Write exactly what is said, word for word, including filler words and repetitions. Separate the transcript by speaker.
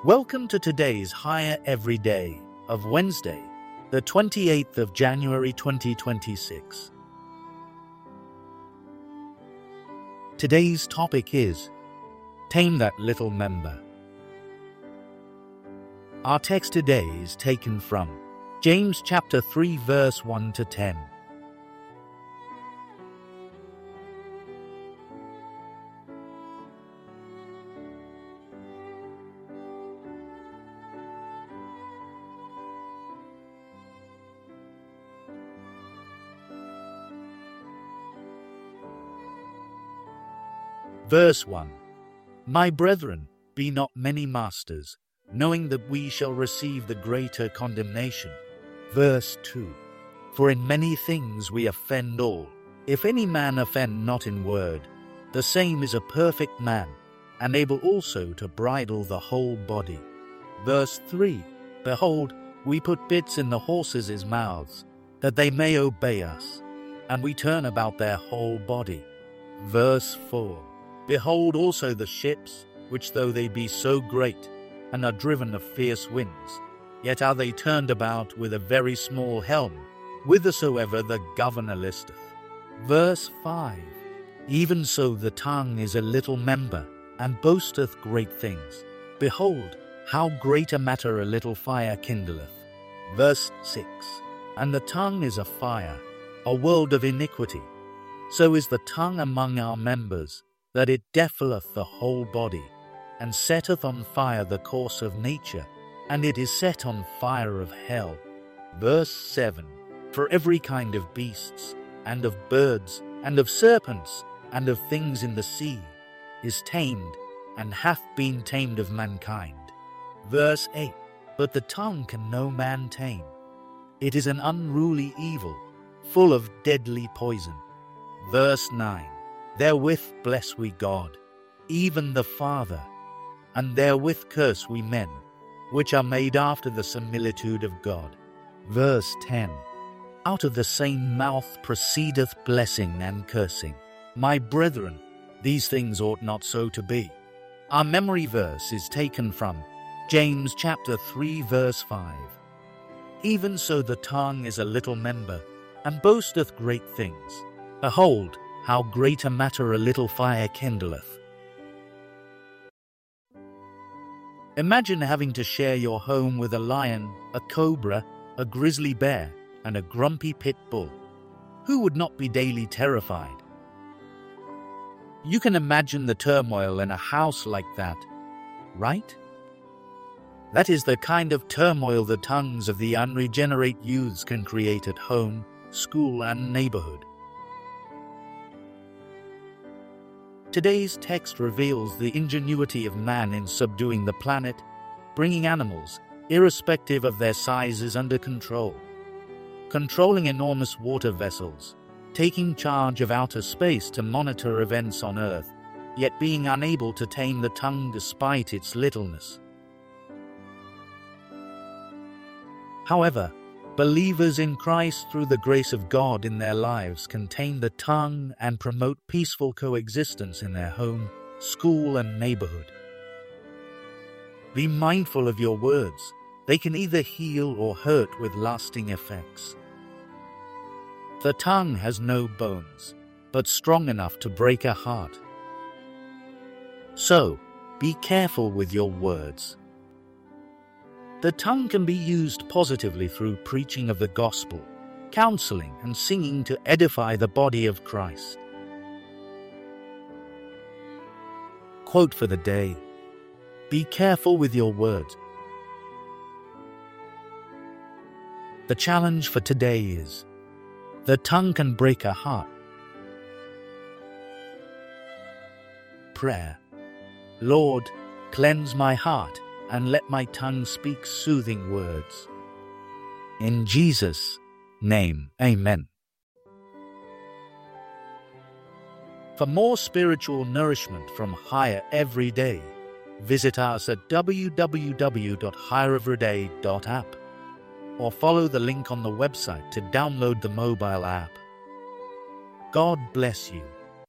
Speaker 1: Welcome to today's Higher Every Day of Wednesday, the twenty-eighth of January twenty twenty-six. Today's topic is Tame That Little Member. Our text today is taken from James chapter three verse one to ten. Verse one. My brethren, be not many masters, knowing that we shall receive the greater condemnation. Verse two. For in many things we offend all. If any man offend not in word, the same is a perfect man, and able also to bridle the whole body. Verse three. Behold, we put bits in the horses' mouths, that they may obey us, and we turn about their whole body. Verse four. Behold also the ships, which though they be so great, and are driven of fierce winds, yet are they turned about with a very small helm, whithersoever the governor listeth. Verse five. Even so the tongue is a little member, and boasteth great things. Behold, how great a matter a little fire kindleth. Verse six. And the tongue is a fire, a world of iniquity. So is the tongue among our members, that it defileth the whole body, and setteth on fire the course of nature, and it is set on fire of hell. Verse seven. For every kind of beasts, and of birds, and of serpents, and of things in the sea, is tamed, and hath been tamed of mankind. Verse eight. But the tongue can no man tame. It is an unruly evil, full of deadly poison. Verse nine. Therewith bless we God, even the Father, and therewith curse we men, which are made after the similitude of God. Verse ten. Out of the same mouth proceedeth blessing and cursing. My brethren, these things ought not so to be. Our memory verse is taken from James chapter three verse five. Even so the tongue is a little member, and boasteth great things. Behold, how great a matter a little fire kindleth. Imagine having to share your home with a lion, a cobra, a grizzly bear, and a grumpy pit bull. Who would not be daily terrified? You can imagine the turmoil in a house like that, right? That is the kind of turmoil the tongues of the unregenerate youths can create at home, school, and neighborhood. Today's text reveals the ingenuity of man in subduing the planet, bringing animals, irrespective of their sizes, under control, controlling enormous water vessels, taking charge of outer space to monitor events on Earth, yet being unable to tame the tongue despite its littleness. However, believers in Christ through the grace of God in their lives can tame the tongue and promote peaceful coexistence in their home, school, and neighborhood. Be mindful of your words. They can either heal or hurt with lasting effects. The tongue has no bones, but strong enough to break a heart. So, be careful with your words. The tongue can be used positively through preaching of the gospel, counseling, and singing to edify the body of Christ. Quote for the day: be careful with your words. The challenge for today is, the tongue can break a heart. Prayer. Lord, cleanse my heart, and let my tongue speak soothing words. In Jesus' name, amen. For more spiritual nourishment from Higher Every Day, visit us at w w w dot higher every day dot app or follow the link on the website to download the mobile app. God bless you.